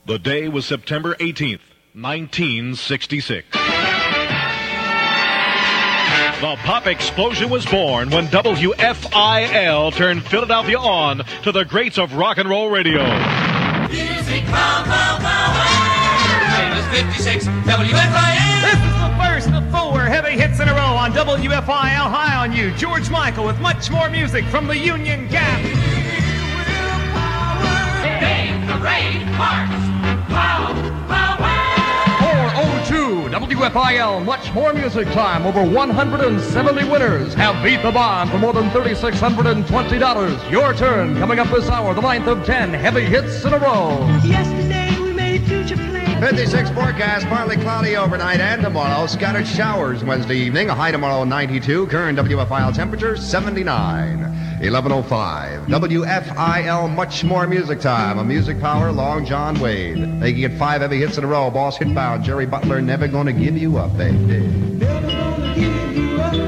The day was September 18th, 1966. The pop explosion was born when WFIL turned Philadelphia on to the greats of rock and roll radio. Music power. Famous 56 WFIL. This is the first of 4 heavy hits in a row on WFIL. High on You. George Michael with much more music from the Union Gap. Dave the Raid March. Pow, pow, pow. 402 WFIL, much more music time. Over 170 winners have beat the bond for more than $3,620. Your turn coming up this hour, the 9th of 10 heavy hits in a row. Yesterday we made future plans. 56 forecast, partly cloudy overnight and tomorrow. Scattered showers Wednesday evening. A high tomorrow 92. Current WFIL temperature 79. 11:05. WFIL, much more music time. A music power, Long John Wade. Making it 5 heavy hits in a row. Boss hit bound. Jerry Butler, never gonna give you up, baby. Never gonna give you up.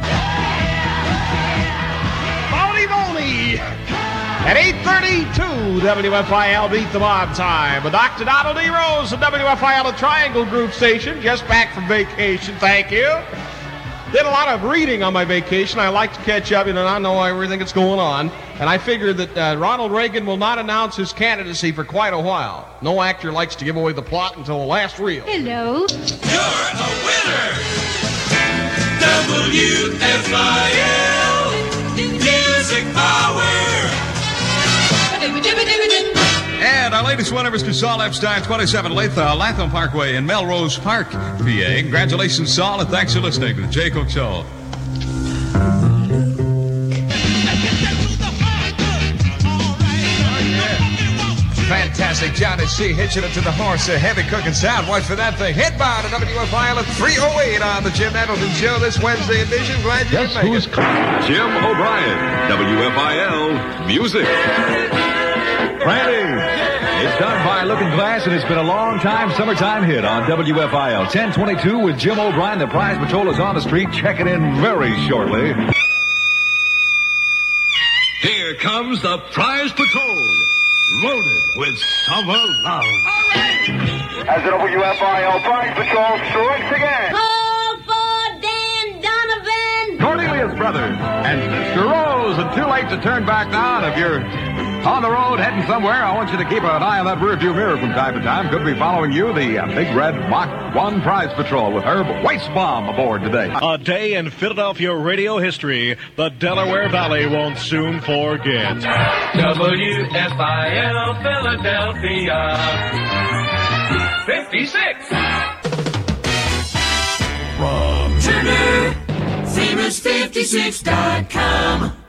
Boney! At 8:32, WFIL beat the bond time. With Dr. Donald E. Rose of WFIL, a Triangle Group station, just back from vacation, thank you. Did a lot of reading on my vacation. I like to catch up, and I know everything that's going on. And I figured that Ronald Reagan will not announce his candidacy for quite a while. No actor likes to give away the plot until the last reel. Hello. You're a winner. WFIL. Music power. And our latest winner is Saul Epstein, 27 Latham Parkway in Melrose Park, PA. Congratulations, Saul, and thanks for listening to the Jay Cook Show. Fantastic. Johnny C. hitching it to the horse. A heavy cooking sound. Watch for that thing. Hit by to WFIL at 3:08 on the Jim Nettleton Show this Wednesday edition. Glad you could make it. Jim O'Brien, WFIL Music. Randy, it's done by Looking Glass, and it's been a long time summertime hit on WFIL. 10:22 with Jim O'Brien. The Prize Patrol is on the street, checking in very shortly. Here comes the Prize Patrol, loaded with summer love. As the WFIL Prize Patrol strikes again. Call for Dan Donovan. Cornelius Brothers and Mr. Rose. And too late to turn back now. And if you're on the road heading somewhere, I want you to keep an eye on that rearview mirror from time to time. Could be following you, the Big Red Mach 1 Prize Patrol with Herb Weissbaum aboard today. A day in Philadelphia radio history the Delaware Valley won't soon forget. WFIL Philadelphia. 56. From Turner, famous56.com.